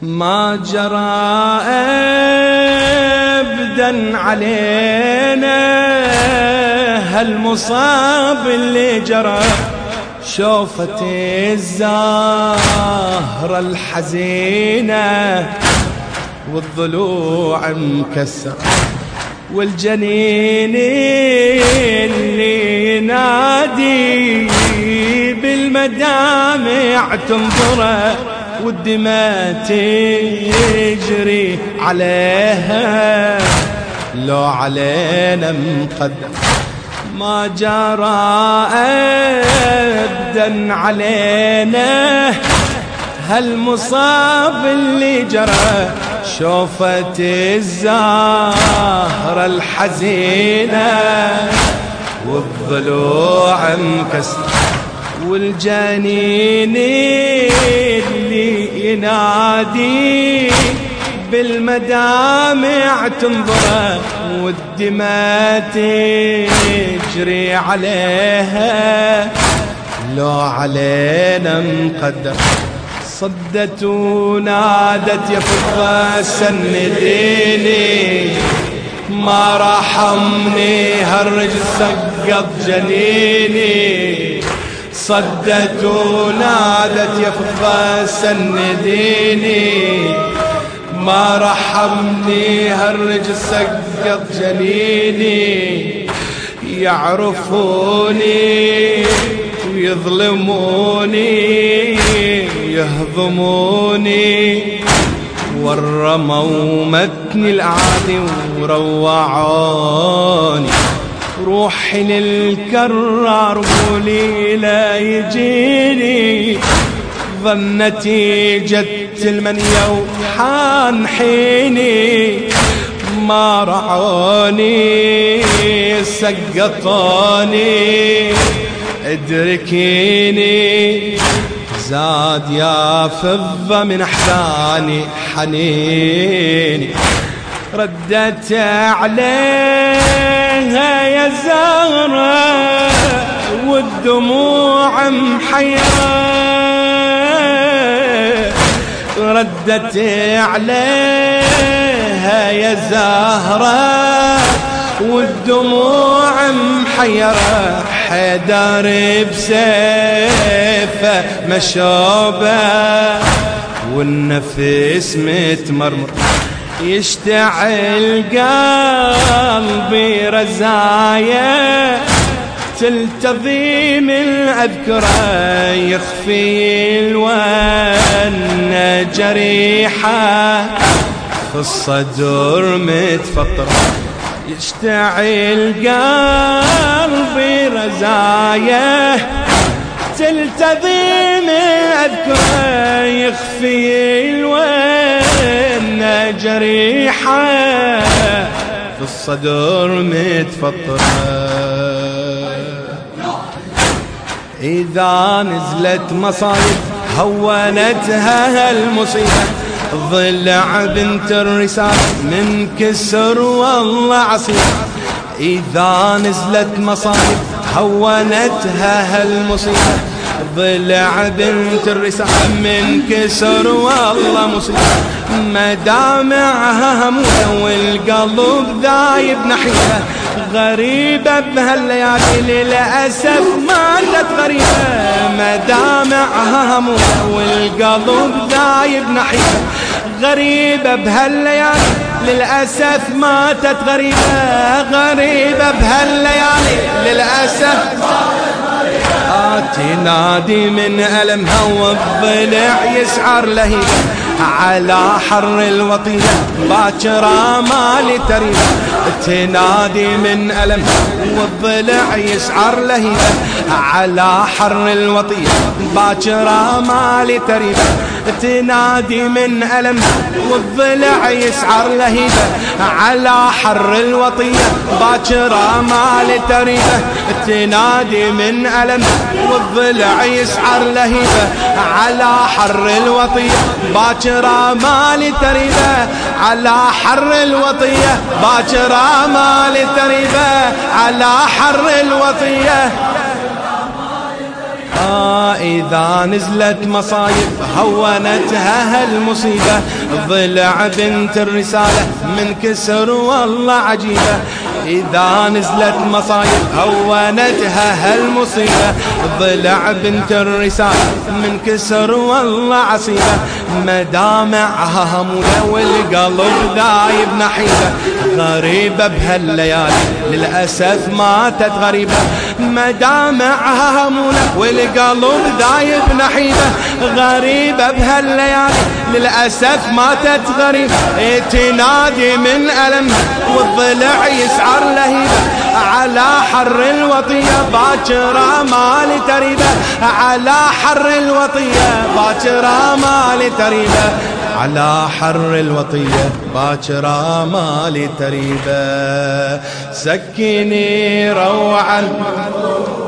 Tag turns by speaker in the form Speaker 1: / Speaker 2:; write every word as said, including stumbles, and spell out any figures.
Speaker 1: ما جرى أبدا علينا هالمصاب اللي جرى، شوفت الزهرة الحزينة والضلوع مكسر، والجنين اللي ينادي بالمدامع تنظره، والدماء تجري عليها لو علينا مقدر. ما جرى أبدا علينا هالمصاب اللي جرى، شوفت الزهرة الحزينة والضلوع مكسر، والجنين اللي ينادي بالمدامع تنظره، والدماء تجري عليها لو علينا مقدر. صدت ونادت يا فضة سنديني، ما رحمني هالرجل سقط جنيني. صدت ونادت يا فضة سنديني، ما رحمني هالرجل سقط جنيني. يعرفوني ويظلموني يهضموني، ورموا متني الأعادي وروعوني. روحي للكرار قولي لا يجيني، ظنتي جت المنيا وحان حيني. ما رعوني سقطوني ادركيني، زاد يا فضة من أحزاني حنيني. ردت عليها يا زهرة والدموع محيرة، ردت عليها يا زهرة والدموع محيرة. حيدر بسيفه مشوبه والنفس متمرمر، يشتعل قلبي رزايا تلتضي من أذكره. يخفي الون جريحة في الصدر متفطرة، يشتعل قلبي رزايا تلتضي من أذكره. يخفي الون جريحة في الصدر متفطرة. إذا نزلت مصايب هونتها هالمصيبة، ضلع بنت الرسالة من كسر والله عصيبة. إذا نزلت مصايب هونتها هالمصيبة، ضلع بنت الرسالة من كسر والله مصيبة. مدامعها همومة والقلب ذايب نحيها، غريبة بهالليالي للأسف ماتت غريبة. مدامعها همومة والقلب ذايب نحيها، غريبة بهالليالي للأسف ماتت غريبة. غريبة بهالليالي للأسف تنادي من ألمها والضلع يسعر لهيبة، على حر الوطية باكرة مالي تريبة. تنادي من ألمها والضلع يسعر لهيبة، على حر الوطية باكرة مالي تريبة. تنادي من ألمها والضلع يسعر لهيبة، على حر الوطية باكرة مالي تريبة. تنادي من ألمها والضلع يسعر لهيبة، على حر الوطية باكرة مالي تريبة. على حر الوطية باكرة مالي تريبة، على حر الوطية آه إذا نزلت مصايب هونتها هالمصيبة، ضلع بنت الرسالة من كسر والله عجيبة. إذا نزلت مصايب هونتها هالمصيبة، ضلع بنت الرسالة من كسر والله عصيبة. مدامعها همولة والقلب دايب نحيبة، غريبة بهالليالي للأسف ماتت غريبة. مدامعها همولة والقلب دايب نحيبة، غريبة بهالليالي للأسف ماتت غريبة. تنادي من ألمها والضلع يسعر لهيبة، على حر الوطية باكرة مالي تريبة، على حر الوطية باكرة مالي تريبة، على حر الوطية باكرة مالي تريبة. سكيني روعا